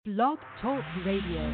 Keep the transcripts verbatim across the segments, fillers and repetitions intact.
Blog Talk Radio.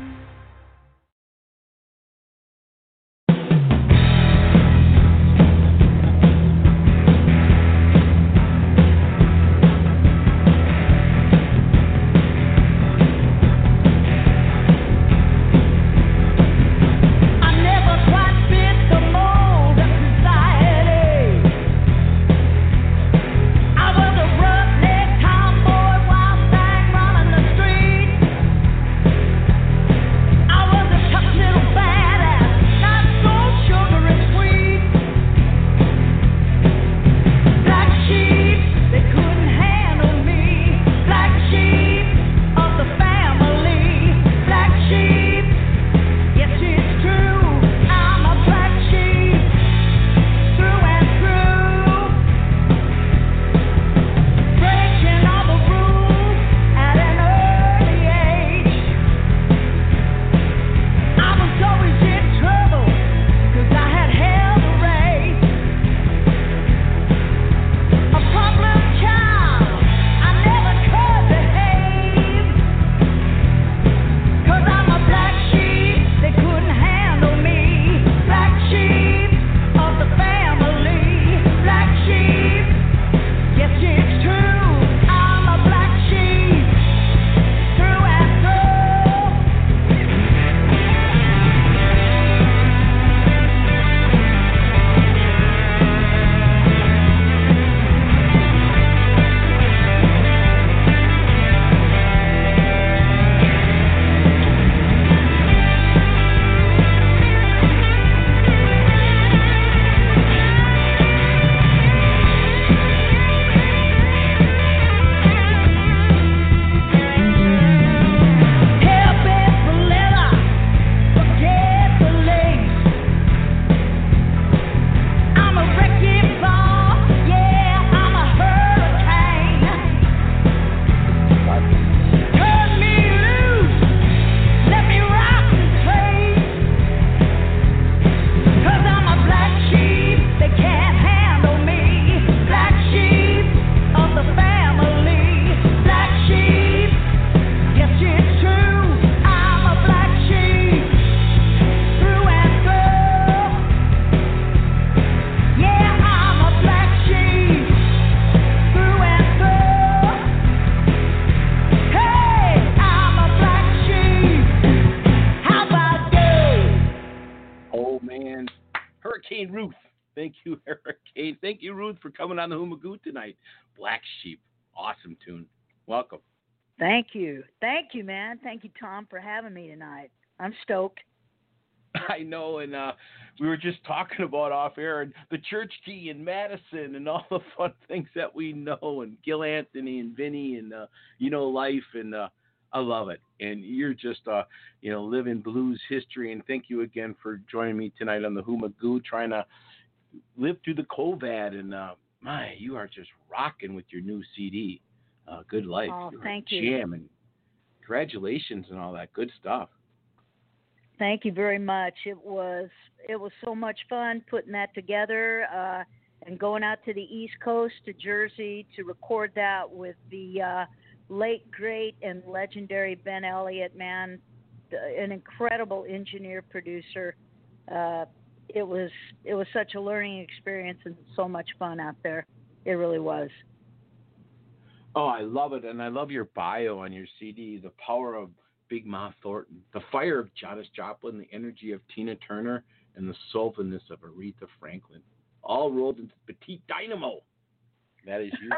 Thank you, Hurricane. Thank you, Ruth, for coming on the Humagoo tonight. Black Sheep. Awesome tune. Welcome. Thank you. Thank you, man. Thank you, Tom, for having me tonight. I'm stoked. I know, and uh, we were just talking about off air and the church key in Madison and all the fun things that we know, and Gil Anthony and Vinny and, uh, you know, life, and uh, I love it. And you're just, uh, you know, living blues history, and thank you again for joining me tonight on the Humagoo, trying to live through the COVID, and uh, my, you are just rocking with your new C D, uh, Good Life. Oh, You're thank a you. jam, and congratulations and all that good stuff. Thank you very much. It was it was so much fun putting that together uh, and going out to the East Coast, to Jersey, to record that with the uh, late, great, and legendary Ben Elliott, man, an incredible engineer, producer. Uh, It was it was such a learning experience and so much fun out there. It really was. Oh, I love it, and I love your bio on your C D. The power of Big Ma Thornton, the fire of Janis Joplin, the energy of Tina Turner, and the soulfulness of Aretha Franklin, all rolled into Petite Dynamo. That is you.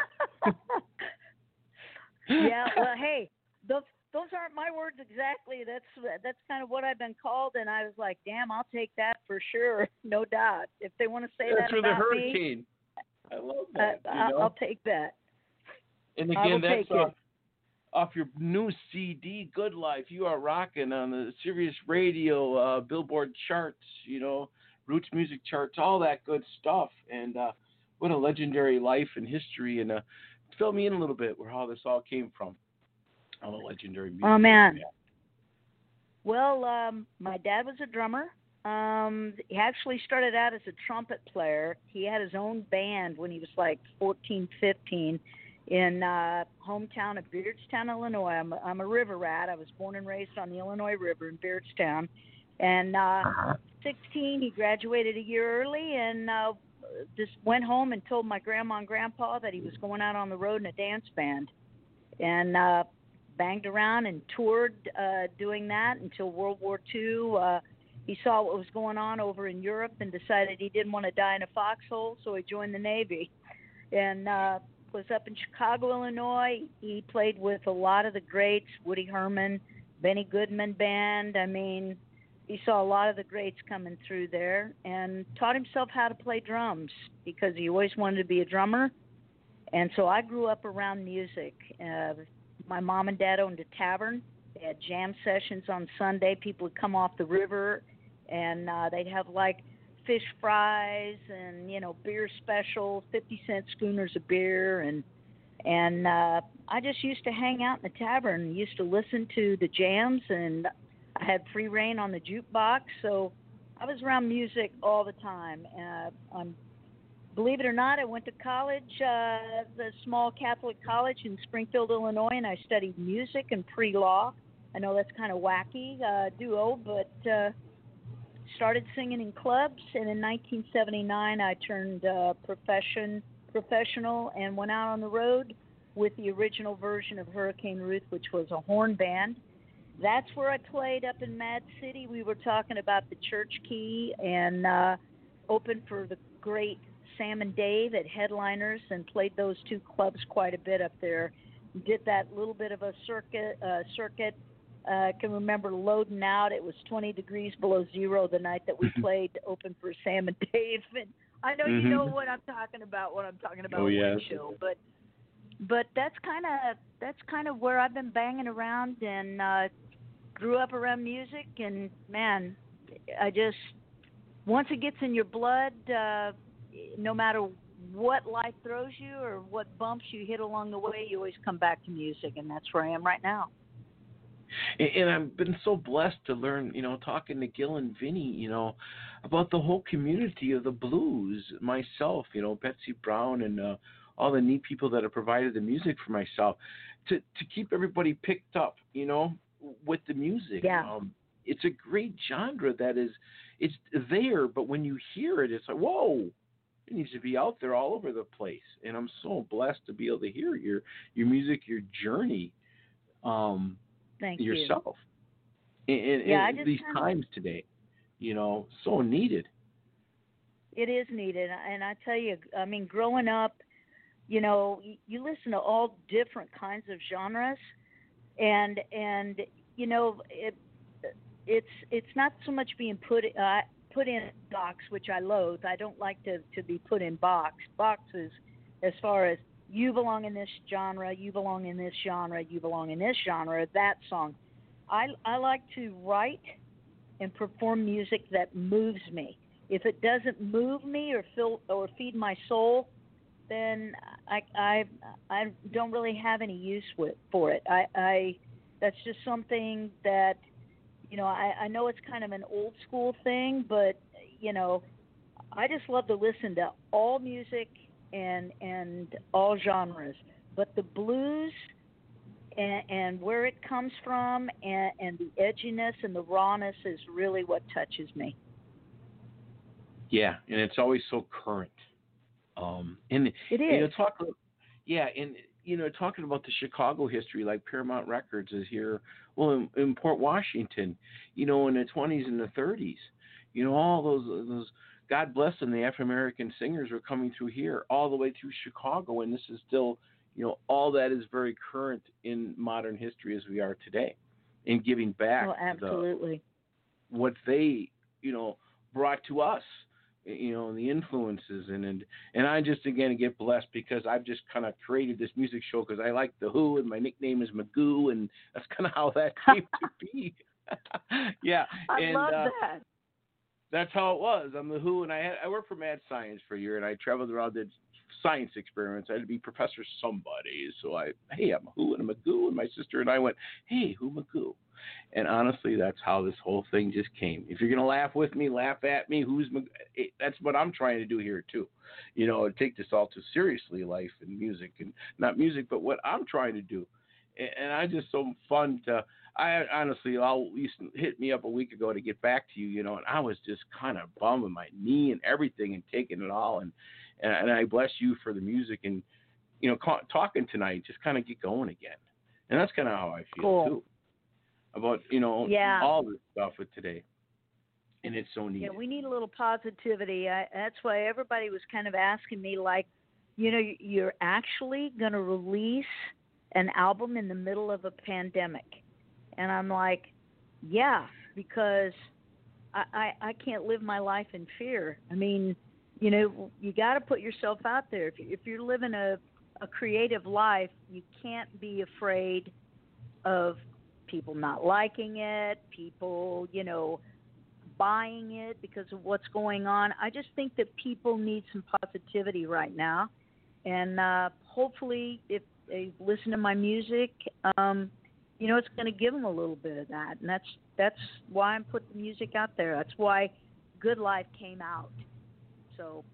Yeah. Well, hey, those those aren't my words exactly. That's that's kind of what I've been called, and I was like, damn, I'll take that for sure, no doubt. If they want to say That's that for the about Hurricane. me, I love uh, that. I- you know? I'll take that. And I will again, that's take it. off, off your new C D, Good Life. You are rocking on the Sirius Radio, uh, Billboard charts, you know, Roots music charts, all that good stuff. And uh, what a legendary life and history. And uh, fill me in a little bit where how this all came from. All the legendary music. Oh, man. Well, um, my dad was a drummer. Um, he actually started out as a trumpet player. He had his own band when he was like fourteen, fifteen. in uh, hometown of Beardstown, Illinois. I'm a, I'm a river rat. I was born and raised on the Illinois River in Beardstown. And uh, Uh-huh. sixteen, he graduated a year early and uh, just went home and told my grandma and grandpa that he was going out on the road in a dance band. And uh, banged around and toured uh, doing that until World War Two. Uh, he saw what was going on over in Europe and decided he didn't want to die in a foxhole, so he joined the Navy. And uh, was up in Chicago, Illinois. He played with a lot of the greats, Woody Herman, Benny Goodman Band. I mean, he saw a lot of the greats coming through there and taught himself how to play drums because he always wanted to be a drummer. And so I grew up around music. Uh, my mom and dad owned a tavern. They had jam sessions on Sunday. People would come off the river, and uh, they'd have like fish fries and, you know, beer specials, fifty cent schooners of beer. And and uh, I just used to hang out in the tavern, used to listen to the jams, and I had free reign on the jukebox. So I was around music all the time. Uh, I'm Believe it or not, I went to college, uh, the small Catholic college in Springfield, Illinois, and I studied music and pre-law. I know that's kind of wacky, uh, duo, but uh, started singing in clubs. And in nineteen seventy-nine, I turned uh, profession professional and went out on the road with the original version of Hurricane Ruth, which was a horn band. That's where I played up in Mad City. We were talking about the Church Key and uh, opened for the great Sam and Dave at Headliners and played those two clubs quite a bit up there. Did that little bit of a circuit. Uh, circuit. Uh, I can remember loading out. It was twenty degrees below zero the night that we played to open for Sam and Dave. And I know Mm-hmm. you know what I'm talking about. What I'm talking about. Oh, yes. Show, but but that's kind of that's kind of where I've been banging around and uh, grew up around music. And man, I just once it gets in your blood. Uh, No matter what life throws you or what bumps you hit along the way, you always come back to music, and that's where I am right now. And, and I've been so blessed to learn, you know, talking to Gil and Vinny, you know, about the whole community of the blues. Myself, you know, Betsy Brown and uh, all the neat people that have provided the music for myself, to to keep everybody picked up, you know, with the music. Yeah. Um, it's a great genre that is, it's there, but when you hear it, it's like, whoa. It needs to be out there all over the place, and I'm so blessed to be able to hear your your music, your journey, um, Thank yourself, you. in, in, Yeah, I in just these kinda, times today. You know, so needed. It is needed, and I tell you, I mean, growing up, you know, you, you listen to all different kinds of genres, and and you know, it it's it's not so much being put. Uh, put in a box, which I loathe. I don't like to, to be put in box. Boxes as far as you belong in this genre, you belong in this genre, you belong in this genre, that song. I, I like to write and perform music that moves me. If it doesn't move me or fill or feed my soul, then I, I, I don't really have any use with, for it. I, I that's just something that You know, I, I know it's kind of an old school thing, but, you know, I just love to listen to all music and and all genres. But the blues and, and where it comes from and, and the edginess and the rawness is really what touches me. Yeah, and it's always so current. Um, and It you know, is. talk. Yeah, and you know, talking about the Chicago history, like Paramount Records is here, well, in, in Port Washington, you know, in the twenties and the thirties, you know, all those those God bless them, the African American singers were coming through here all the way through Chicago, and this is still, you know, all that is very current in modern history as we are today, and giving back Oh, absolutely. the, what they, you know, brought to us. You know, and the influences, and, and and I just again get blessed because I've just kind of created this music show because I like the Who, and my nickname is Magoo, and that's kind of how that came to be. Yeah, I and love uh, that. that's how it was. I'm the Who, and I had, I worked for Mad Science for a year, and I traveled around, did science experiments. I had to be Professor somebody. So I, hey, I'm a who and a Magoo, and my sister and I went, hey, who Magoo. And honestly, that's how this whole thing just came. If you're going to laugh with me, laugh at me, who's Magoo? That's what I'm trying to do here, too. You know, take this all too seriously, life and music, and not music, but what I'm trying to do. And I just so fun to, I honestly, I'll hit me up a week ago to get back to you, you know, and I was just kind of bumming my knee and everything and taking it all. And, and, and I bless you for the music and, you know, ca- talking tonight, just kind of get going again. And that's kind of how I feel, cool. too. About, you know, yeah. all this stuff with today. And it's so neat. Yeah, we need a little positivity. I, that's why everybody was kind of asking me, like, you know, you're actually going to release an album in the middle of a pandemic. And I'm like, yeah, because I, I, I can't live my life in fear. I mean, you know, you got to put yourself out there. If, you, if you're living a, a creative life, you can't be afraid of people not liking it, people, you know, buying it because of what's going on. I just think that people need some positivity right now. And uh, hopefully if they listen to my music, um, you know, it's going to give them a little bit of that. And that's that's why I'm putting the music out there. That's why Good Life came out. So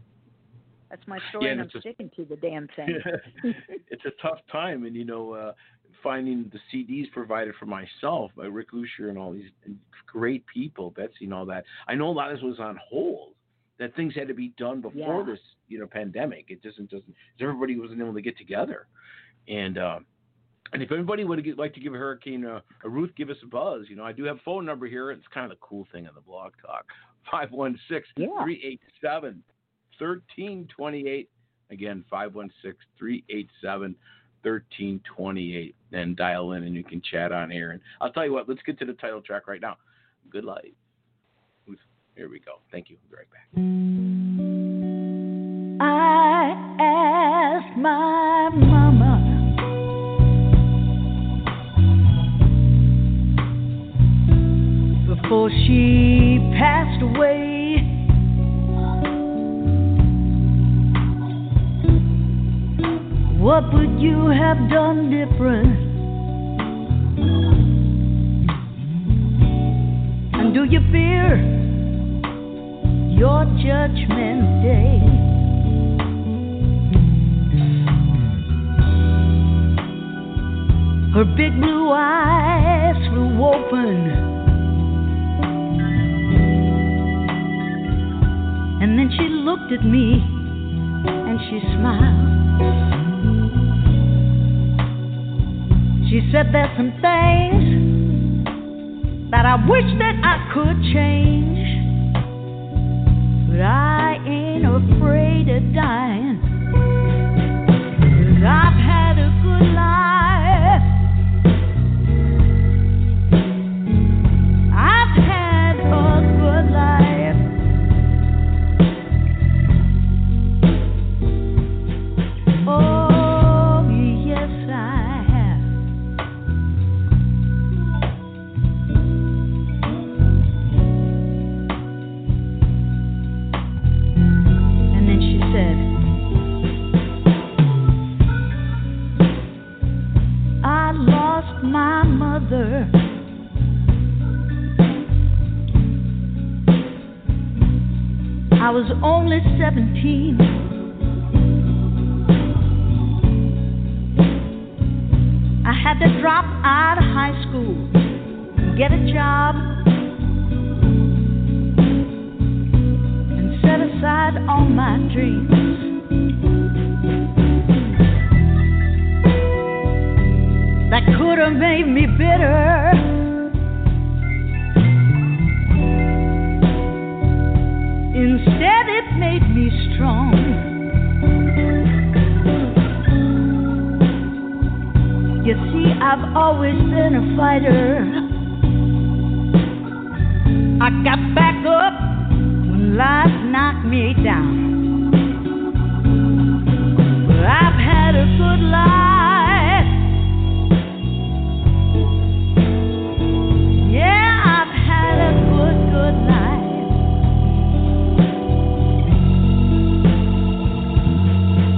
that's my story, yeah, and I'm a, sticking to the damn thing. It's a tough time. And, you know, uh, finding the C Ds provided for myself by Rick Lucier and all these great people, Betsy and all that. I know a lot of this was on hold, that things had to be done before yeah. this, you know, pandemic. It doesn't, doesn't, everybody wasn't able to get together. And, uh, and if anybody would get, like to give a Hurricane, uh, a Ruth, give us a buzz. You know, I do have a phone number here. It's kind of the cool thing on the Blog Talk. five one six, three eight seven, one three two eight. Again, five one six, three eight seven, one three two eight. And dial in and you can chat on air. And I'll tell you what, let's get to the title track right now. Good Life. Here we go. Thank you. We'll be right back. I asked my mama before she passed away, what would you have done different? And do you fear your judgment day? Her big blue eyes flew open, and then she looked at me and she smiled. She said, there's some things that I wish that I could change, but I ain't afraid of dying, 'cause I've had a good life. I've had a good life. Oh, yes, I have. And then she said, I lost my mother. I was only seventeen. I had to drop out of high school, get a job, and set aside all my dreams. That could have made me bitter. Instead, it made me strong. You see, I've always been a fighter. I got back up when life knocked me down. But I've had a good life. Yeah, I've had a good, good life.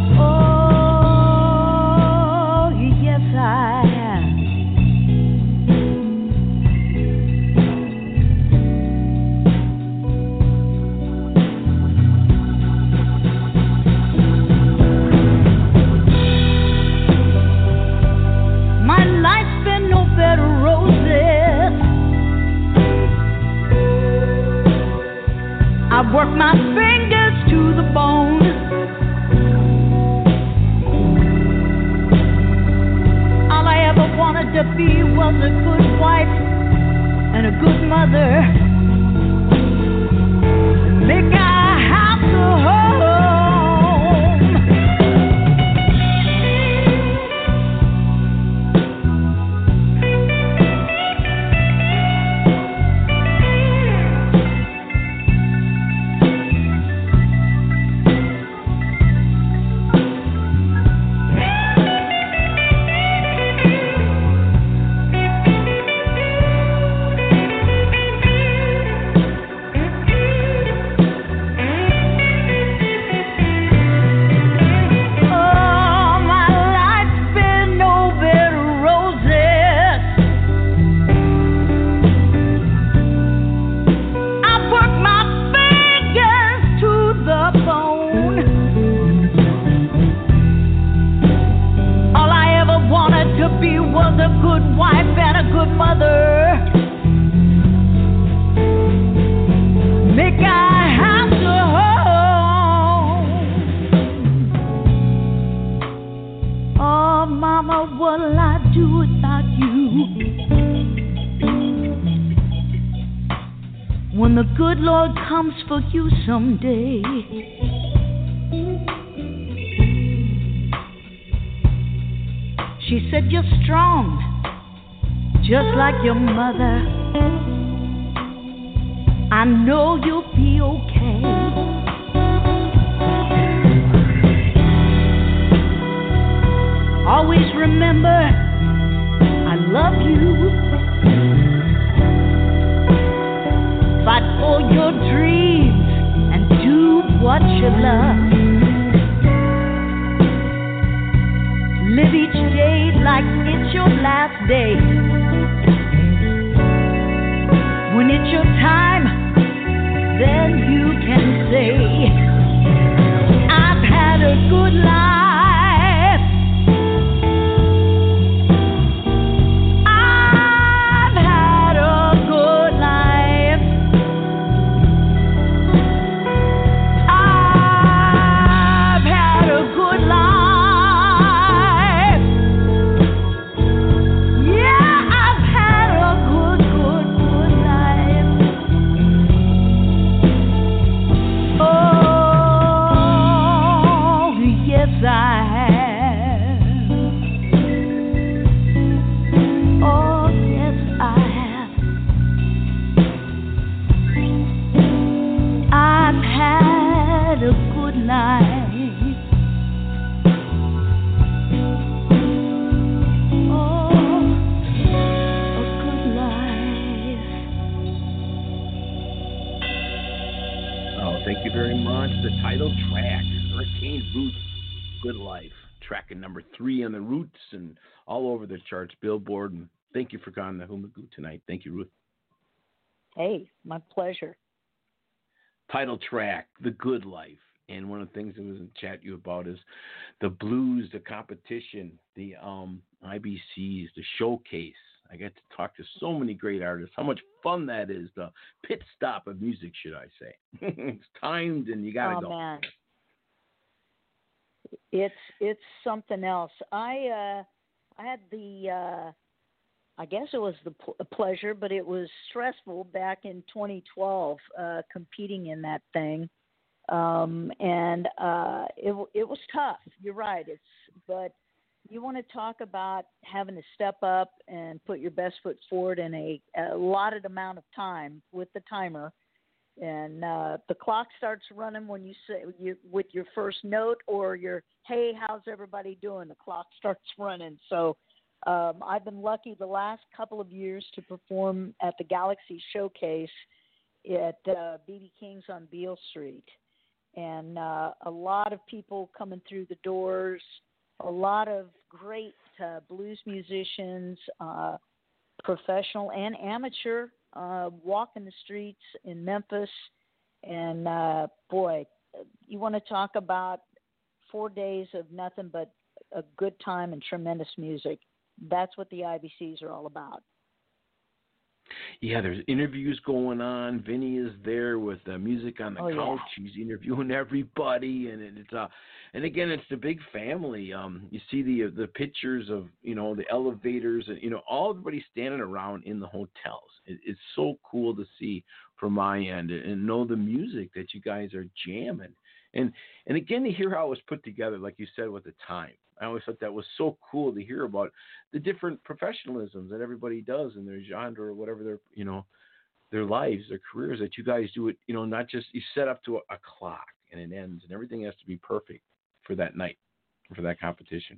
was a good wife and a good mother. Make our house a home. When the good Lord comes for you someday, she said, you're strong, just like your mother. I know you'll be okay. Always remember, I love you. Fight for your dreams and do what you love. Live each day like it's your last day. When it's your time, then you can say, I've had a good life. Number three on the Roots and all over the charts, Billboard. And thank you for calling the Humagoo tonight. Thank you, Ruth. Hey, my pleasure. Title track, The Good Life. And one of the things I was in chat you about is the blues, the competition, the um, I B Cs, the showcase. I get to talk to so many great artists. How much fun that is. The pit stop of music, should I say. It's timed and you got to oh, go. Oh, man. It's it's something else. I uh, I had the uh, I guess it was the pl- pleasure, but it was stressful back in twenty twelve uh, competing in that thing, um, and uh, it it was tough. You're right. It's but you want to talk about having to step up and put your best foot forward in a allotted amount of time with the timer. And uh, the clock starts running when you say you with your first note or your hey, how's everybody doing? The clock starts running. So um, I've been lucky the last couple of years to perform at the Galaxy Showcase at uh, B B King's on Beale Street, and uh, a lot of people coming through the doors, a lot of great uh, blues musicians, uh, professional and amateur. Uh, walking the streets in Memphis, and uh, boy, you want to talk about four days of nothing but a good time and tremendous music. That's what the I B Cs are all about. yeah, there's interviews going on. Vinny is there with uh, music on the Oh, couch. yeah. He's interviewing everybody, and it- it's uh, and again, it's the big family. Um, you see the the pictures of you know the elevators, and you know all everybody standing around in the hotels. It, it's so cool to see from my end, and, and know the music that you guys are jamming, and and again to hear how it was put together, like you said, with the time. I always thought that was so cool to hear about the different professionalisms that everybody does in their genre or whatever their you know their lives, their careers. That you guys do it, you know, not just you set up to a, a clock and it ends, and everything has to be perfect for that night, for that competition.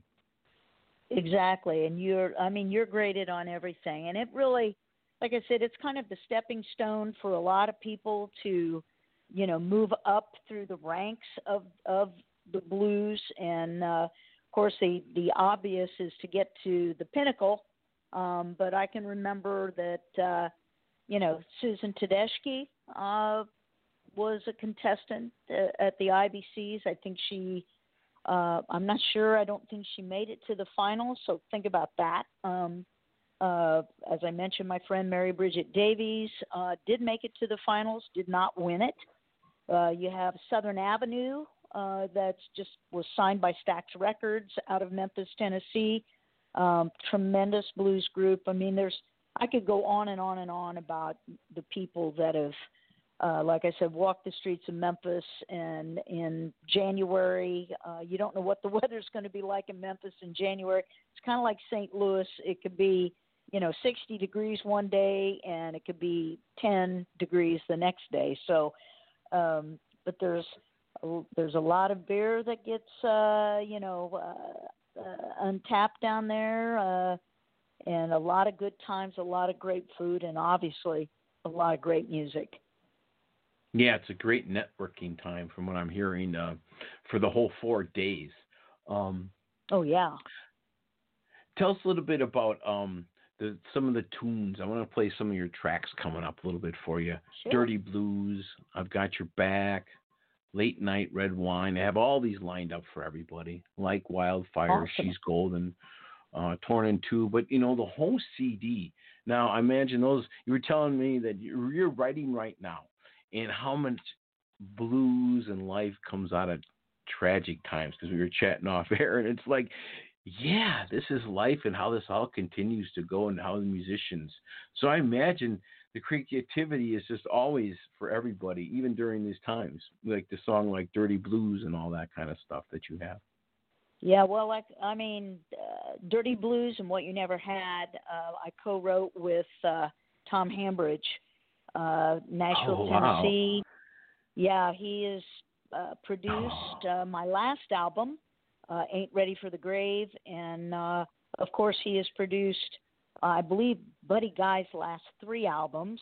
Exactly, and you're I mean you're graded on everything, and it really, like I said, it's kind of the stepping stone for a lot of people to, you know, move up through the ranks of of the blues, and uh, of course the the obvious is to get to the pinnacle. Um, but I can remember that uh, you know Susan Tedeschi uh, was a contestant uh, at the I B Cs. I think she. Uh, I'm not sure. I don't think she made it to the finals, so think about that. Um, uh, as I mentioned, my friend Mary Bridget Davies uh, did make it to the finals, did not win it. Uh, you have Southern Avenue, uh, that's just was signed by Stax Records out of Memphis, Tennessee. Um, tremendous blues group. I mean, there's I could go on and on and on about the people that have. Uh, like I said, walk the streets of Memphis, and in January, uh, you don't know what the weather's going to be like in Memphis in January. It's kind of like Saint Louis. It could be, you know, sixty degrees one day, and it could be ten degrees the next day. So, um, but there's a, there's a lot of beer that gets, uh, you know, uh, uh, untapped down there, uh, and a lot of good times, a lot of great food, and obviously a lot of great music. Yeah, it's a great networking time from what I'm hearing uh, for the whole four days. Um, oh, yeah. Tell us a little bit about um, the, some of the tunes. I want to play some of your tracks coming up a little bit for you. Sure. Dirty Blues, I've Got Your Back, Late Night Red Wine. I have all these lined up for everybody. Like Wildfire, Awesome. She's Golden, uh, Torn in Two. But, you know, the whole C D. Now, I imagine those, you were telling me that you're, you're writing right now. And how much blues and life comes out of tragic times, because we were chatting off air, and it's like, yeah, this is life, and how this all continues to go, and how the musicians. So I imagine the creativity is just always for everybody, even during these times, like the song like Dirty Blues and all that kind of stuff that you have. Yeah, well, like I mean, uh, Dirty Blues and What You Never Had, uh, I co-wrote with uh, Tom Hambridge. Uh, Nashville, oh, wow. Tennessee. Yeah, he has uh, produced uh, my last album, uh, Ain't Ready for the Grave. And, uh, of course, he has produced, uh, I believe, Buddy Guy's last three albums.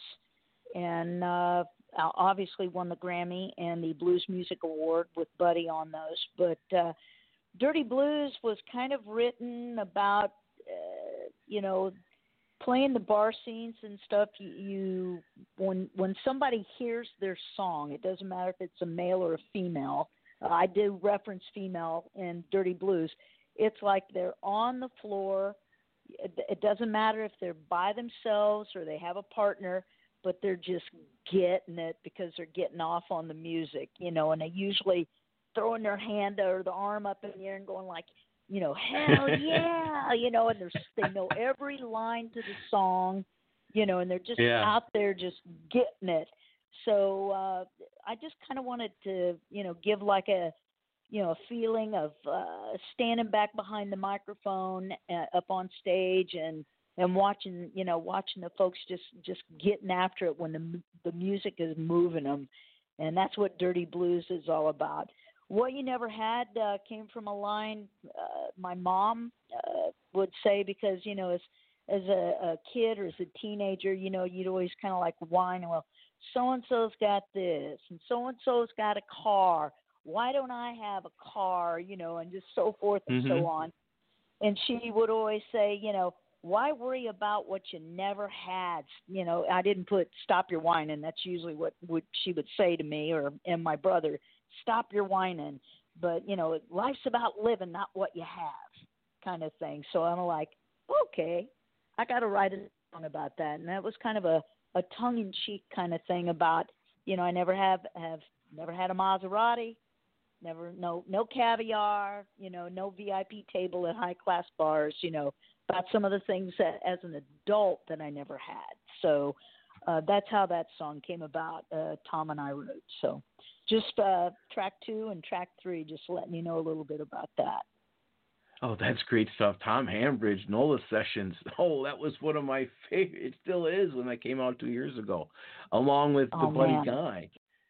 And uh, obviously won the Grammy and the Blues Music Award with Buddy on those. But uh, Dirty Blues was kind of written about, uh, you know, playing the bar scenes and stuff. You, you when when somebody hears their song, it doesn't matter if it's a male or a female. Uh, I do reference female in Dirty Blues. It's like they're on the floor. It, it doesn't matter if they're by themselves or they have a partner, but they're just getting it because they're getting off on the music, you know. And they usually throwing their hand or the arm up in the air and going like, you know, hell yeah, you know, and they're, they know every line to the song, you know, and they're just yeah. out there just getting it. So uh, I just kind of wanted to, you know, give like a, you know, a feeling of uh, standing back behind the microphone uh, up on stage and, and watching, you know, watching the folks just, just getting after it when the the music is moving them. And that's what Dirty Blues is all about. What You Never Had uh, came from a line uh, my mom uh, would say, because, you know, as as a, a kid or as a teenager, you know, you'd always kind of like whine, well, so-and-so's got this and so-and-so's got a car. Why don't I have a car, you know, and just so forth and mm-hmm. so on. And she would always say, you know, why worry about what you never had? You know, I didn't put stop your whining. That's usually what would she would say to me or and my brother. Stop your whining. But, you know, life's about living, not what you have kind of thing. So I'm like, okay, I got to write a song about that, and that was kind of a, a tongue-in-cheek kind of thing about, you know, I never have have never had a Maserati, never no no caviar, you know, no V I P table at high-class bars, you know, about some of the things that, as an adult, that I never had. So uh, that's how that song came about. Uh, Tom and I wrote. So just uh, track two and track three, just letting you know a little bit about that. Oh, that's great stuff. Tom Hambridge, NOLA Sessions. Oh, that was one of my favorite. It still is when that came out two years ago, along with oh, the Buddy man. Guy.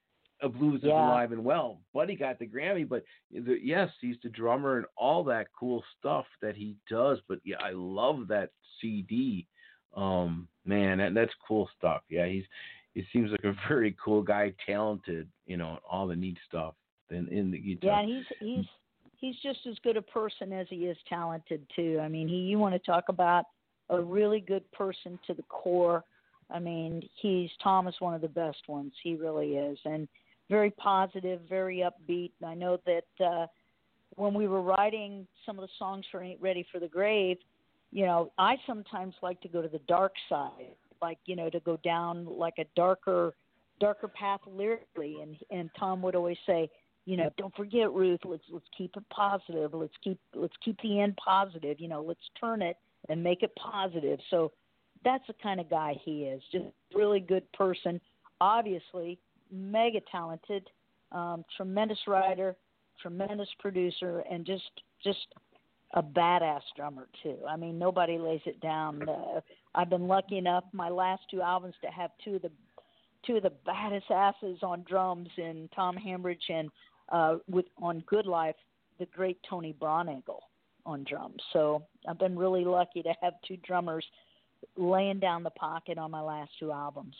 A Blues is yeah. Alive and Well. Buddy got the Grammy, but the, yes, he's the drummer and all that cool stuff that he does. But yeah, I love that C D. Um, man, that, that's cool stuff. Yeah, he's he seems like a very cool guy, talented, you know, all the neat stuff. In, in the guitar. Yeah, and he's he's he's just as good a person as he is talented too. I mean, he you want to talk about a really good person to the core. I mean, he's Tom is one of the best ones. He really is, and very positive, very upbeat. I know that uh, when we were writing some of the songs for Ain't Ready for the Grave, you know, I sometimes like to go to the dark side, like, you know, to go down like a darker, darker path lyrically. And, and Tom would always say, you know, don't forget, Ruth, let's, let's keep it positive. Let's keep, let's keep the end positive, you know, let's turn it and make it positive. So that's the kind of guy he is, just a really good person, obviously mega talented, um, tremendous writer, tremendous producer, and just just a badass drummer too. I mean, nobody lays it down. Uh, I've been lucky enough my last two albums to have two of the two of the baddest asses on drums in Tom Hambridge and uh, with on Good Life, the great Tony Braunagel on drums. So I've been really lucky to have two drummers laying down the pocket on my last two albums.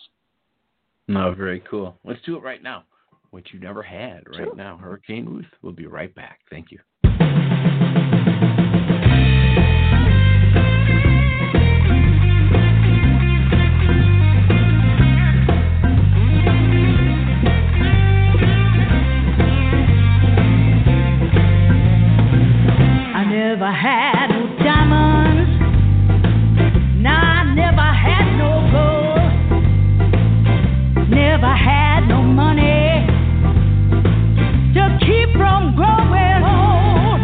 No, very cool. Let's do it right now. What you never had right sure. now. Hurricane Ruth. We'll be right back. Thank you. I never had no diamonds. No, I never had no gold. Never had no money to keep from growing old.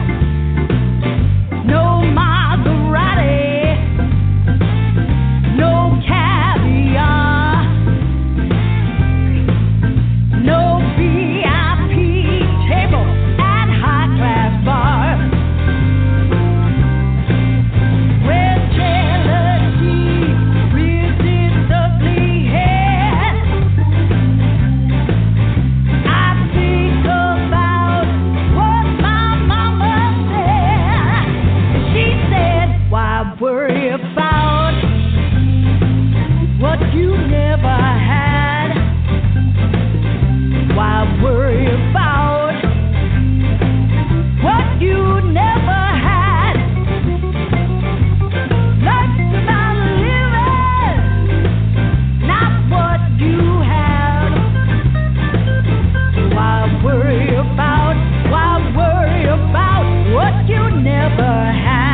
No Maserati, no caviar, no V I P table at high-class bars. Where jealousy rears its ugly head, I think about what my mama said. She said, why worry about what you never had? Why worry about what you never had? Life's about living, not what you have. Why worry about, why worry about what you never had?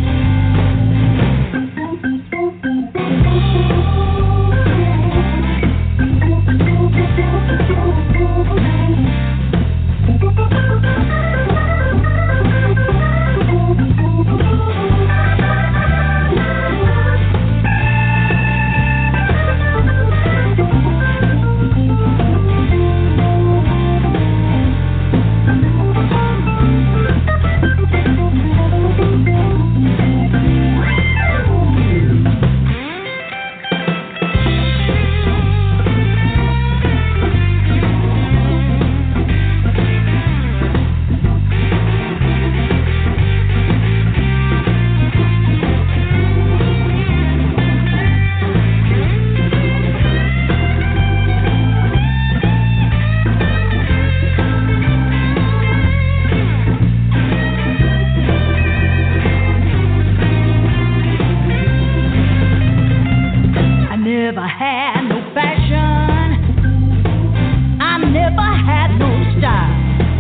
Never had no fashion, I never had no style,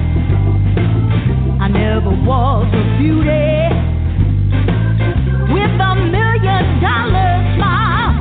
I never was a beauty with a million dollar smile.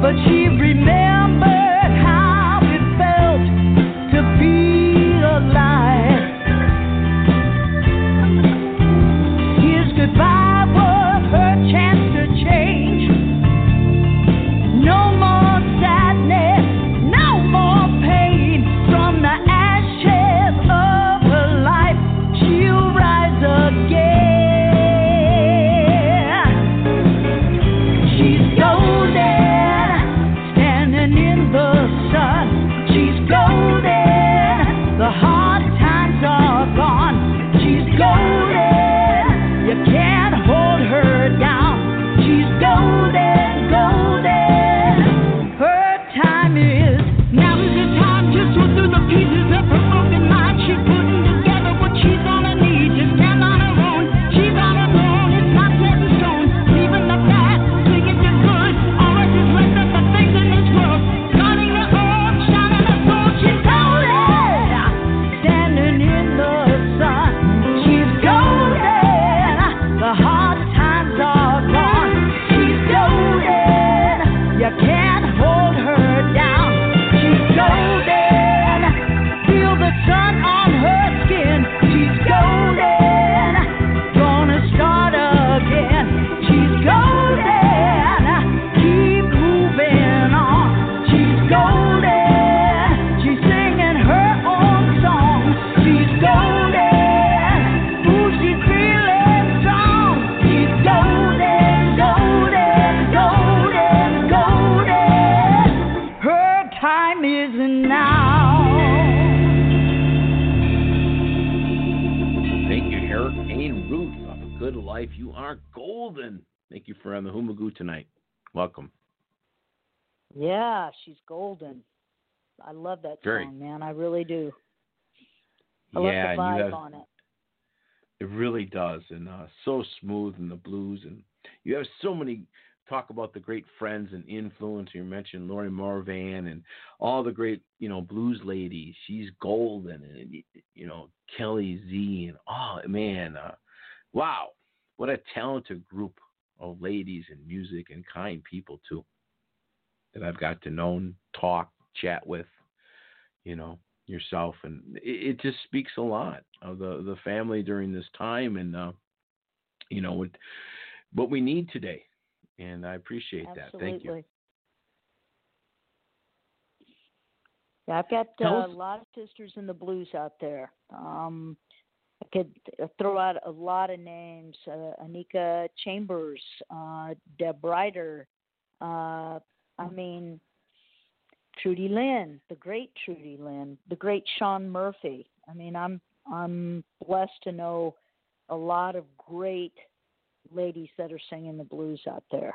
but she remembered how it felt to be alive. His goodbye was her chance to change. No more sadness, no more pain. From the ashes of her life, she'll rise again. She's golden, standing in the sun. She's golden, the hard times are gone. She's golden, you can't hold her down. She's golden, golden. Her time is now. Is the time to sort through the pieces of her broken mind. She's putting together what she's gonna need to stand on her own. She's on her own, it's not set in stone. Leaving the past, thinking to good. All right, just rest of the things in this world. Starting her own, shining her soul. She's golden, standing in the sun. She's golden, the hard times are gone. She's golden, you can't hold her down. She's golden, feel the sun on her skin. She's golden, gonna start again. She's golden, keep moving on. She's golden, she's singing her own song. She's golden, ooh, she's feeling strong. She's golden, golden, golden, golden. Her time is now. Thank you, Hurricane Ruth of A Good Life. You are golden. Thank you for on the Humagoo tonight. Welcome. Yeah, she's golden. I love that Very. song, man. I really do. I yeah, love the and you vibe have, on it. it really does, and uh, so smooth in the blues, and you have so many. Talk about the great friends and influence. You mentioned Lori Marvan and all the great, you know, blues ladies. She's golden, and you know Kelly Z, and oh man, uh, wow, what a talented group of ladies and music and kind people too. That I've got to know, and talk, chat with, you know, yourself, and it, it just speaks a lot of the the family during this time, and uh, you know what what we need today. And I appreciate that. Thank you. Absolutely. Yeah, I've got Tell uh, us- a lot of sisters in the blues out there. Um, I could throw out a lot of names: uh, Anika Chambers, uh, Deb Ryder. Uh, I mean, Trudy Lynn, the great Trudy Lynn, the great Sean Murphy. I mean, I'm I'm blessed to know a lot of great ladies that are singing the blues out there.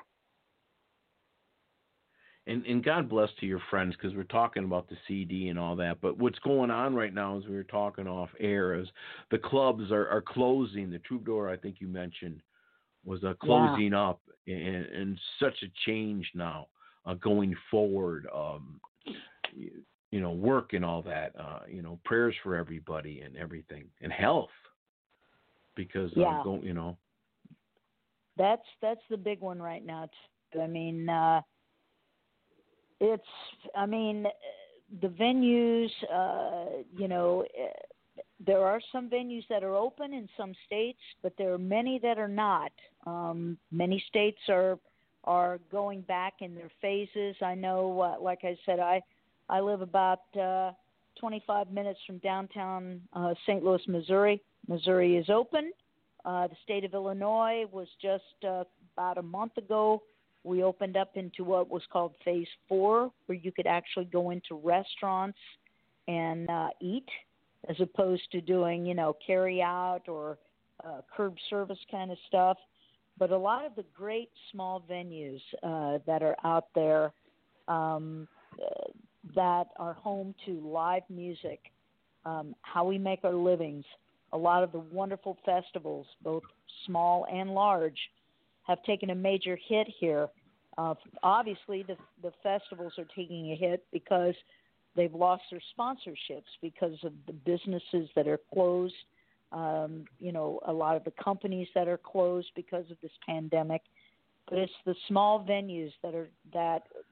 And and God bless to your friends, because we're talking about the C D and all that. But what's going on right now, as we were talking off air, is the clubs are, are closing. The Troubadour, I think you mentioned, was uh, closing yeah. up, and, and such a change now uh, going forward. Um, you, you know, work and all that. Uh, you know, prayers for everybody and everything, and health, because yeah. uh, go, you know. That's that's the big one right now. Too. I mean. Uh, It's, I mean, the venues, uh, you know, there are some venues that are open in some states, but there are many that are not. Um, many states are are going back in their phases. I know, uh, like I said, I, I live about uh, twenty-five minutes from downtown uh, Saint Louis, Missouri. Missouri is open. Uh, the state of Illinois was just uh, about a month ago. We opened up into what was called phase four, where you could actually go into restaurants and uh, eat, as opposed to doing, you know, carry out or uh, curb service kind of stuff. But a lot of the great small venues uh, that are out there um, uh, that are home to live music, um, how we make our livings, a lot of the wonderful festivals, both small and large, have taken a major hit here. Uh, obviously, the the festivals are taking a hit because they've lost their sponsorships because of the businesses that are closed. Um, you know, a lot of the companies that are closed because of this pandemic. But it's the small venues that are that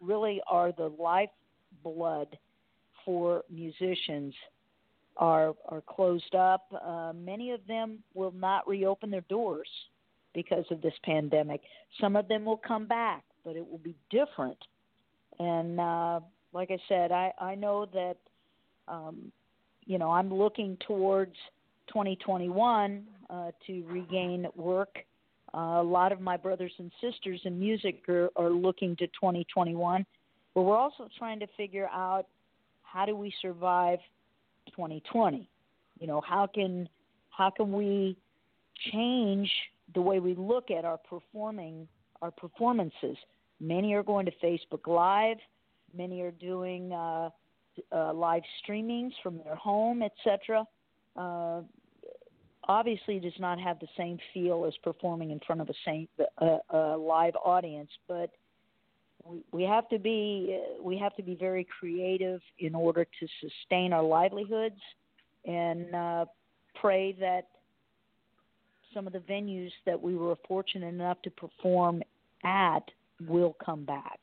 really are the lifeblood for musicians are are closed up. Uh, many of them will not reopen their doors because of this pandemic. Some of them will come back, but it will be different. And uh, like I said, I, I know that, um, you know, I'm looking towards twenty twenty-one uh, to regain work. Uh, a lot of my brothers and sisters in music are, are looking to twenty twenty-one, but we're also trying to figure out how do we survive twenty twenty. You know, how can how can we change the way we look at our performing our performances? Many are going to Facebook Live. Many are doing uh, uh, live streamings from their home, et cetera. Uh, obviously, it does not have the same feel as performing in front of a, same, uh, a live audience, but we, we have to be uh, we have to be very creative in order to sustain our livelihoods, and uh, pray that some of the venues that we were fortunate enough to perform at will come back.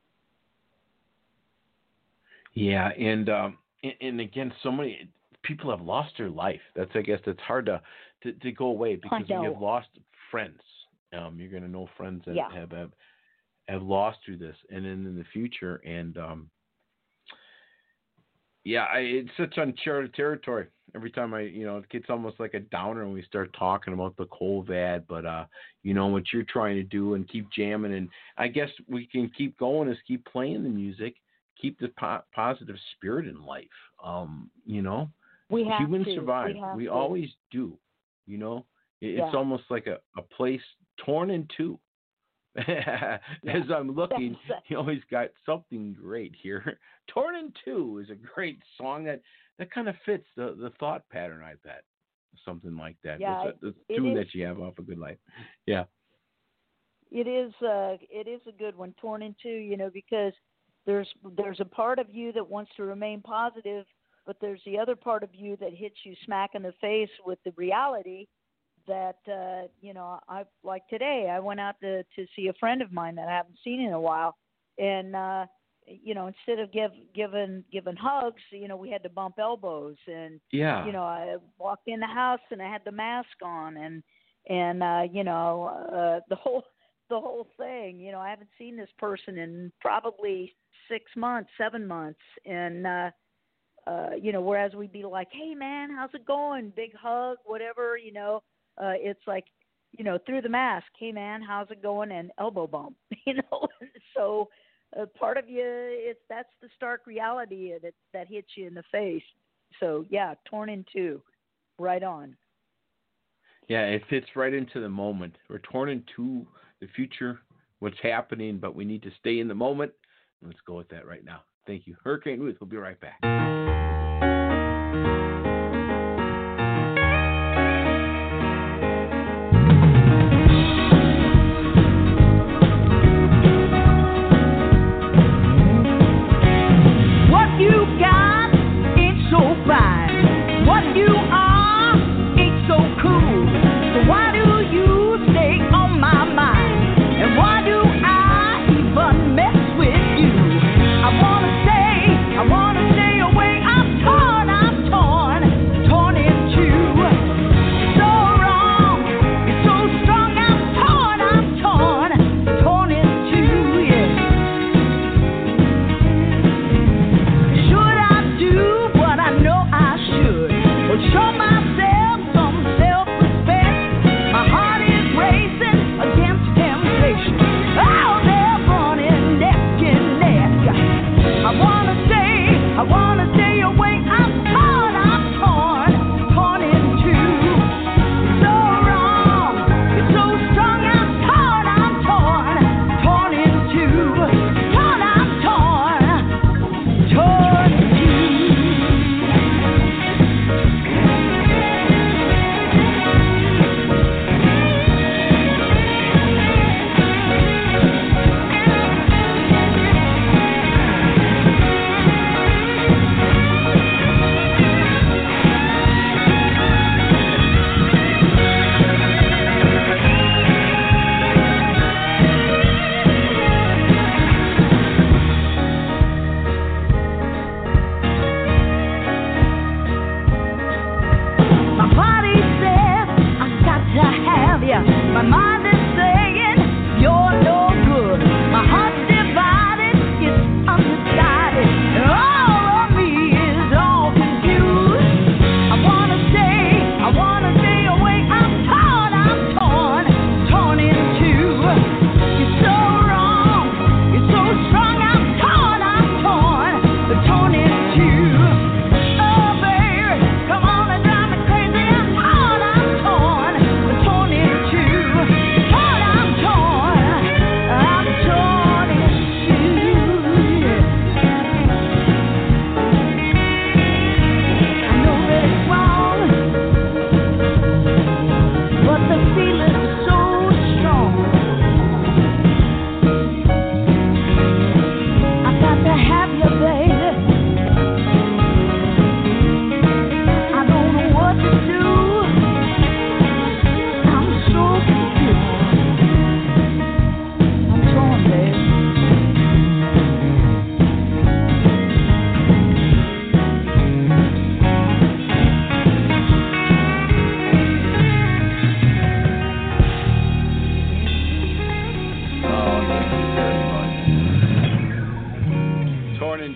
Yeah, and um, and, and again, so many people have lost their life. That's, I guess, that's hard to, to, to go away because you have lost friends. Um, you're going to know friends that yeah. have, have have lost through this, and then in the future, and um, yeah, I, it's such uncharted territory. Every time I, you know, it gets almost like a downer when we start talking about the COVID, but, uh, you know, what you're trying to do and keep jamming. And I guess we can keep going is keep playing the music, keep the po- positive spirit in life. Um, you know, we have humans to. survive. We, have we to. always do, you know, it, yeah. it's almost like a, a place torn in two. yeah. As I'm looking, you always got something great here. Torn in Two is a great song that, that kind of fits the, the thought pattern, I bet. Something like that. Yeah, the tune that you have off A Good Life. Yeah. It is uh it is a good one, Torn in Two, you know, because there's there's a part of you that wants to remain positive, but there's the other part of you that hits you smack in the face with the reality that, uh, you know, I like today, I went out to, to see a friend of mine that I haven't seen in a while. And, uh, you know, instead of give, giving, giving hugs, you know, we had to bump elbows. And, yeah. you know, I walked in the house and I had the mask on and, and, uh, you know, uh, the whole, the whole thing, you know, I haven't seen this person in probably six months, seven months. And, uh, uh, you know, whereas we'd be like, hey man, how's it going? Big hug, whatever, you know. Uh, it's like, you know, through the mask, hey, man, how's it going? And elbow bump, you know. So uh, part of you, it's that's the stark reality that, that hits you in the face. So, yeah, Torn in Two, right on. Yeah, it fits right into the moment. We're torn in two, the future, what's happening, but we need to stay in the moment. Let's go with that right now. Thank you. Hurricane Ruth, we'll be right back. I wanna stay away, I'm torn, I'm torn.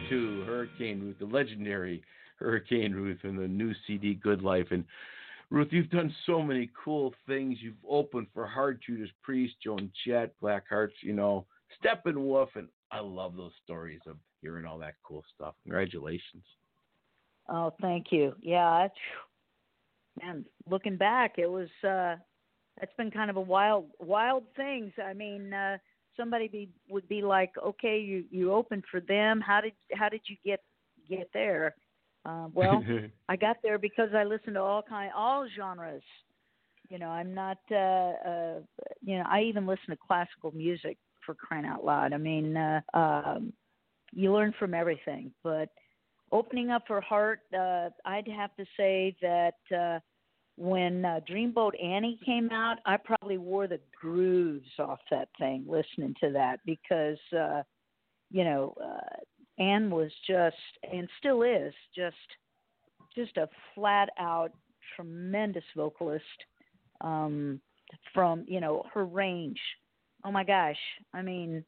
too. Hurricane Ruth, the legendary Hurricane Ruth, and the new C D Good Life. And Ruth, you've done so many cool things. You've opened for Heart, Judas Priest, Joan Jett, Black Hearts, you know, Steppenwolf, and I love those stories of hearing all that cool stuff. Congratulations. Oh, thank you. Yeah, it's, man, looking back, it was uh, it's been kind of a wild, wild things. I mean, uh, somebody be, would be like, okay, you, you opened for them. How did how did you get get there? Uh, well, I got there because I listened to all kind, all genres. You know, I'm not, uh, uh, you know, I even listen to classical music, for crying out loud. I mean, uh, um, you learn from everything. But opening up for Heart, uh, I'd have to say that uh, when uh, Dreamboat Annie came out, I probably wore the grooves off that thing listening to that because, uh, you know, uh, Anne was just, and still is, just just a flat-out tremendous vocalist um, from, you know, her range. Oh, my gosh. I mean,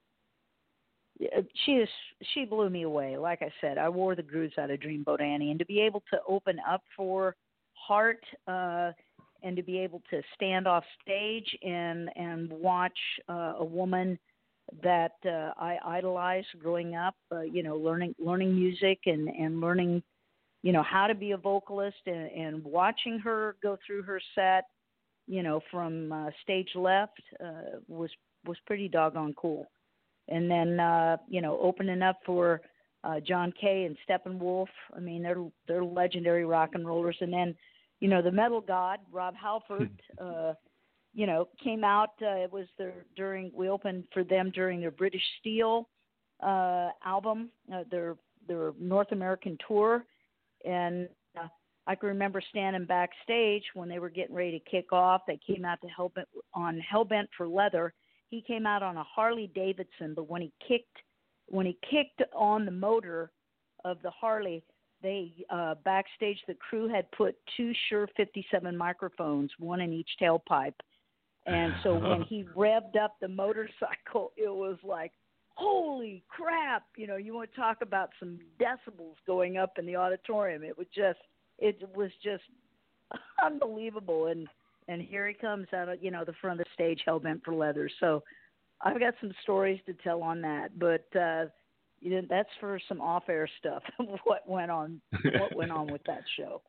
she is she blew me away. Like I said, I wore the grooves out of Dreamboat Annie. And to be able to open up for Heart uh, and to be able to stand off stage and, and watch uh, a woman that uh, I idolized growing up, uh, you know, learning learning music and, and learning, you know, how to be a vocalist and, and watching her go through her set, you know, from uh, stage left uh, was was pretty doggone cool. And then, uh, you know, opening up for uh, John Kay and Steppenwolf, I mean, they're they're legendary rock and rollers. And then, you know, the metal god, Rob Halford, uh, you know, came out. Uh, it was their during we opened for them during their British Steel uh, album, uh, their their North American tour, and uh, I can remember standing backstage when they were getting ready to kick off. They came out to Hellbent on Hellbent for Leather. He came out on a Harley Davidson, but when he kicked when he kicked on the motor of the Harley, they uh, backstage the crew had put two Shure fifty-seven microphones, one in each tailpipe. And so when he revved up the motorcycle, it was like, holy crap! You know, you want to talk about some decibels going up in the auditorium. It was just, it was just unbelievable. And and here he comes out of, you know, the front of the stage, Hellbent for Leather. So I've got some stories to tell on that, but uh, you know, that's for some off-air stuff. what went on? What went on with that show?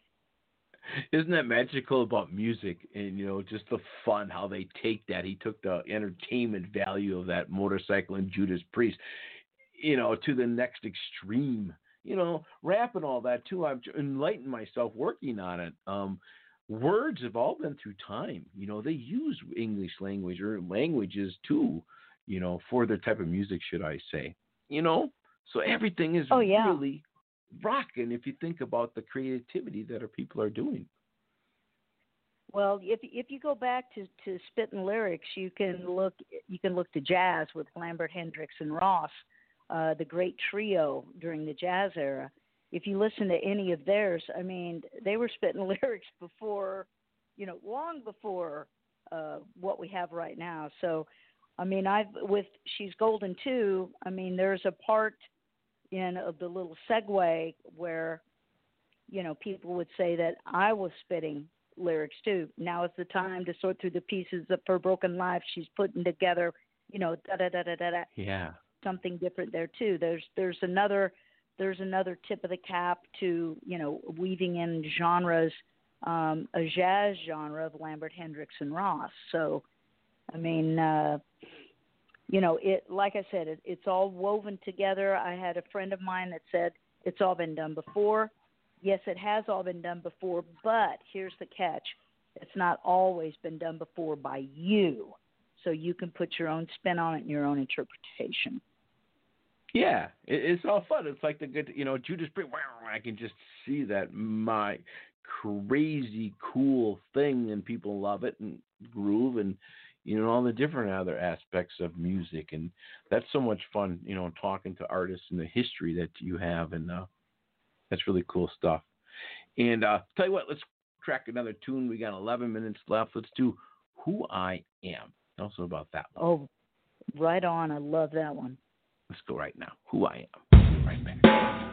Isn't that magical about music and, you know, just the fun, how they take that. He took the entertainment value of that motorcycle and Judas Priest, you know, to the next extreme, you know, rap and all that too. I've enlightened myself working on it. Um, words have all been through time. You know, they use English language or languages too, you know, for their type of music, should I say, you know, so everything is oh, yeah. really rocking if you think about the creativity that our people are doing. Well, if if you go back to, to spitting lyrics, you can look you can look to jazz with Lambert, Hendricks, and Ross, uh, the great trio during the jazz era. If you listen to any of theirs, I mean, they were spitting lyrics before, you know, long before uh, what we have right now. So, I mean, I've with She's Golden Too. I mean, there's a part in of the little segue where, you know, people would say that I was spitting lyrics too. Now is the time to sort through the pieces of her broken life. She's putting together, you know, da da da da da da. Yeah. Something different there too. There's there's another there's another tip of the cap to, you know, weaving in genres, um, a jazz genre of Lambert, Hendricks, and Ross. So, I mean, uh, you know, it, like I said, it, it's all woven together. I had a friend of mine that said it's all been done before. Yes, it has all been done before, but here's the catch. It's not always been done before by you. So you can put your own spin on it and your own interpretation. Yeah, it, it's all fun. It's like the good, you know, Judas Priest. Wow, I can just see that my crazy cool thing, and people love it and groove and, you know, all the different other aspects of music. And that's so much fun, you know, talking to artists and the history that you have. And uh, that's really cool stuff. And uh, tell you what, let's crack another tune. We got eleven minutes left. Let's do Who I Am. Also about that one. Oh, right on. I love that one. Let's go right now. Who I Am. right back.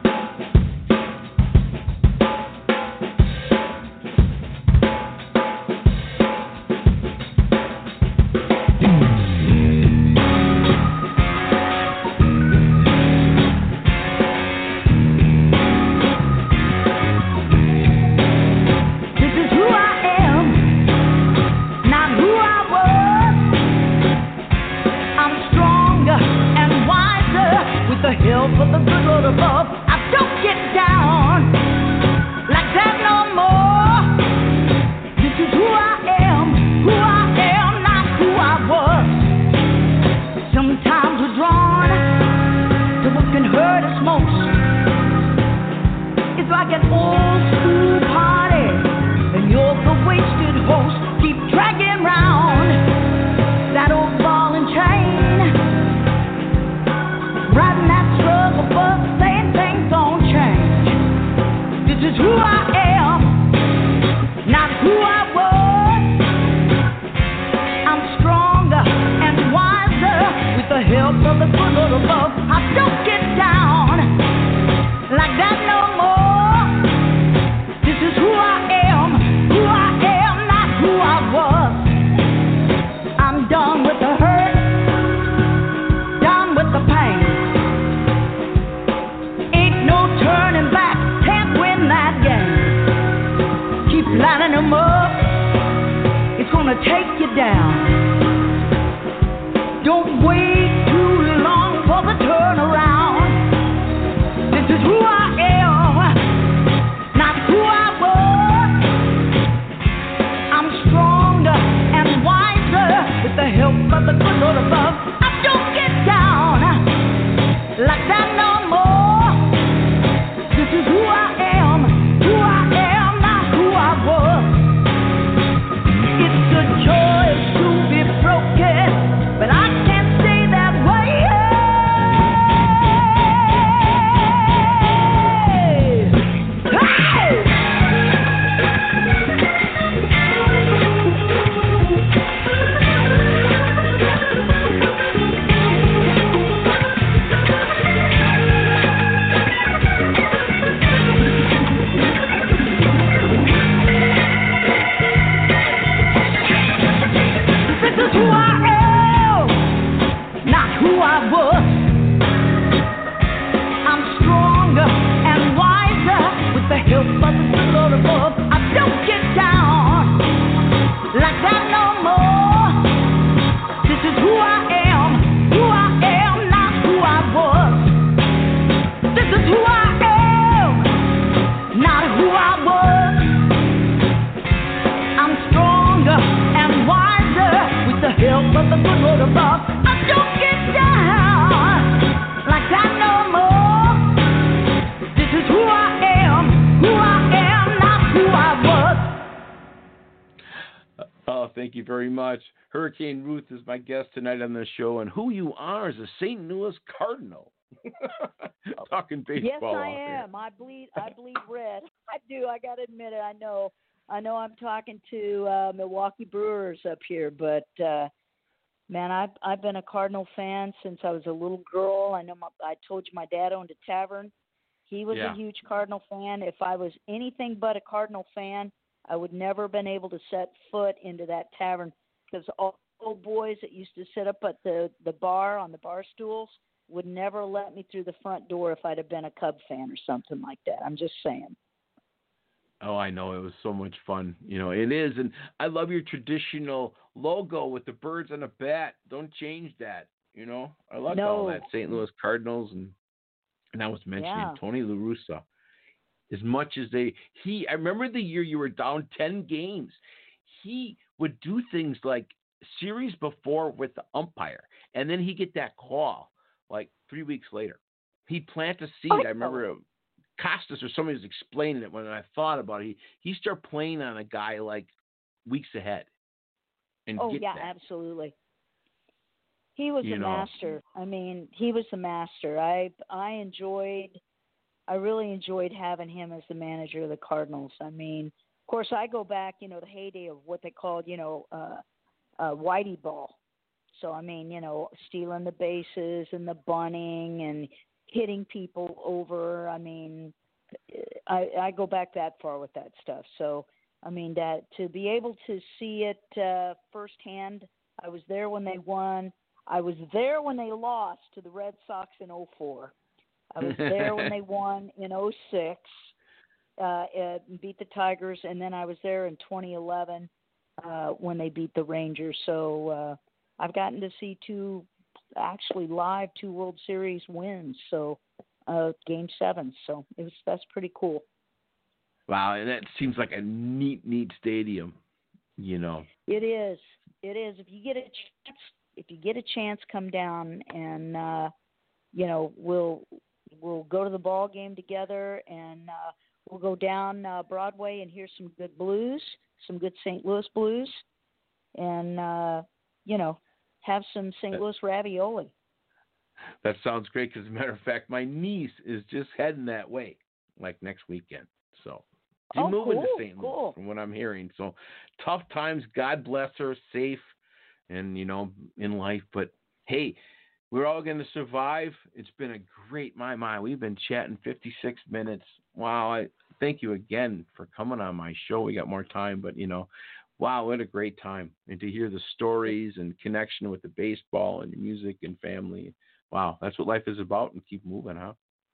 Thank you very much. Hurricane Ruth is my guest tonight on the show, and who you are is a Saint Louis Cardinal. Talking baseball. Yes, I am. I bleed. I bleed red. I do. I got to admit it. I know. I know. I'm talking to uh, Milwaukee Brewers up here, but uh, man, I've I've been a Cardinal fan since I was a little girl. I know. My, I told you my dad owned a tavern. He was yeah. a huge Cardinal fan. If I was anything but a Cardinal fan, I would never have been able to set foot into that tavern because all old boys that used to sit up at the, the bar on the bar stools would never let me through the front door if I'd have been a Cub fan or something like that. I'm just saying. Oh, I know. It was so much fun. You know, it is. And I love your traditional logo with the birds on a bat. Don't change that. You know, I like no. all that. Saint Louis Cardinals. And, and I was mentioning yeah. Tony La Russa. As much as they, he, I remember the year you were down ten games. He would do things like series before with the umpire, and then he get that call like three weeks later. He'd plant a seed. Oh. I remember Costas or somebody was explaining it when I thought about it. He he started playing on a guy like weeks ahead. And oh get yeah, that. absolutely. He was you a know. master. I mean, he was the master. I I enjoyed. I really enjoyed having him as the manager of the Cardinals. I mean, of course, I go back, you know, the heyday of what they called, you know, uh, uh, Whitey ball. So, I mean, you know, stealing the bases and the bunting, and hitting people over. I mean, I, I go back that far with that stuff. So, I mean, that to be able to see it uh, firsthand, I was there when they won. I was there when they lost to the Red Sox in oh four. I was there when they won in oh six, uh, and beat the Tigers, and then I was there in twenty eleven uh, when they beat the Rangers. So uh, I've gotten to see two, actually live two World Series wins. So uh, Game Seven. So it was that's pretty cool. Wow, and that seems like a neat, neat stadium. You know, it is. It is. If you get a chance, if you get a chance, come down and uh, you know we'll. We'll go to the ball game together, and uh, we'll go down uh, Broadway and hear some good blues, some good Saint Louis blues, and, uh, you know, have some Saint Louis ravioli. That sounds great because, as a matter of fact, my niece is just heading that way, like next weekend. So she's oh, moving cool, to Saint Louis cool. from what I'm hearing. So tough times, God bless her, safe, and, you know, in life. But, hey, we're all going to survive. It's been a great, my, my. We've been chatting fifty-six minutes. Wow. I thank you again for coming on my show. We got more time, but, you know, wow, what a great time. And to hear the stories and connection with the baseball and music and family. Wow, that's what life is about, and keep moving, huh?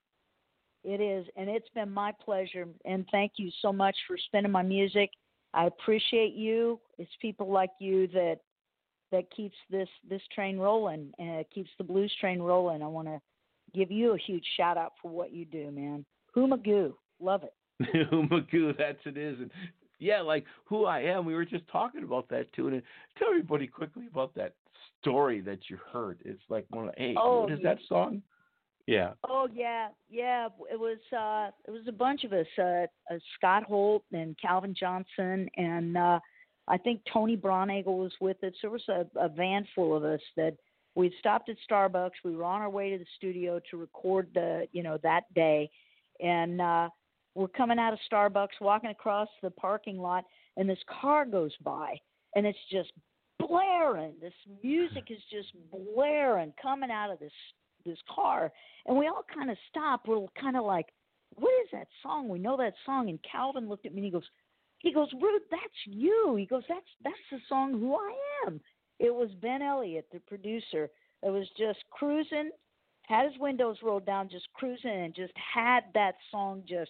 It is, and it's been my pleasure. And thank you so much for spinning my music. I appreciate you. It's people like you that that keeps this, this train rolling, and it keeps the blues train rolling. I want to give you a huge shout out for what you do, man. Who Magoo, love it. Who Magoo, that's it is. And yeah, like Who I Am, we were just talking about that too. And tell everybody quickly about that story that you heard. It's like, one of, hey, oh, what is that song? Yeah. Oh yeah, yeah. It was uh, it was a bunch of us. Uh, uh, Scott Holt and Calvin Johnson, and uh, I think Tony Braunagel was with us. There was a, a van full of us that we stopped at Starbucks. We were on our way to the studio to record the, you know, that day, and uh, we're coming out of Starbucks, walking across the parking lot, and this car goes by, and it's just blaring. This music is just blaring, coming out of this this car, and we all kind of stop. We're kind of like, "What is that song? We know that song." And Calvin looked at me and he goes, "He goes, Ruth, that's you." He goes, "That's that's the song Who I Am." It was Ben Elliott, the producer. It was just cruising, had his windows rolled down, just cruising, and just had that song just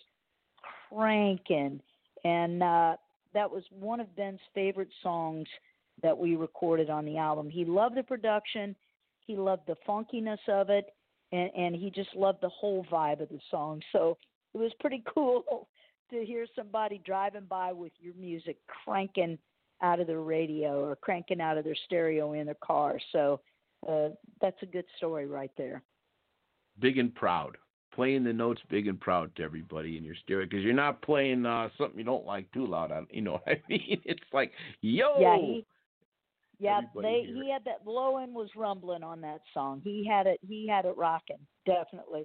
cranking. And uh, that was one of Ben's favorite songs that we recorded on the album. He loved the production. He loved the funkiness of it, and, and he just loved the whole vibe of the song. So it was pretty cool to hear somebody driving by with your music cranking out of their radio or cranking out of their stereo in their car. So uh, that's a good story right there. Big and proud. Playing the notes big and proud to everybody in your stereo, because you're not playing uh, something you don't like too loud on. You know what I mean? It's like, yo! Yeah, he, yeah, Everybody they hear he it. had that low end was rumbling on that song. He had it he had it rocking, definitely.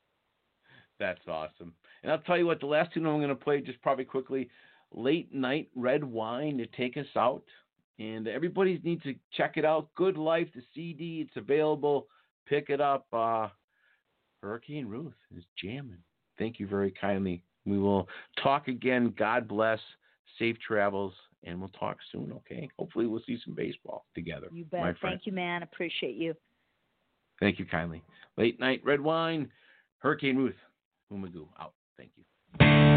That's awesome. And I'll tell you what, the last tune I'm going to play just probably quickly, Late Night Red Wine to take us out. And everybody needs to check it out. Good Life, the C D, it's available. Pick it up. Uh, Hurricane Ruth is jamming. Thank you very kindly. We will talk again. God bless. Safe travels. And we'll talk soon, okay? Hopefully we'll see some baseball together. You bet. My friend. Thank you, man. Appreciate you. Thank you kindly. Late Night Red Wine, Hurricane Ruth, Who Magoo, out. Thank you.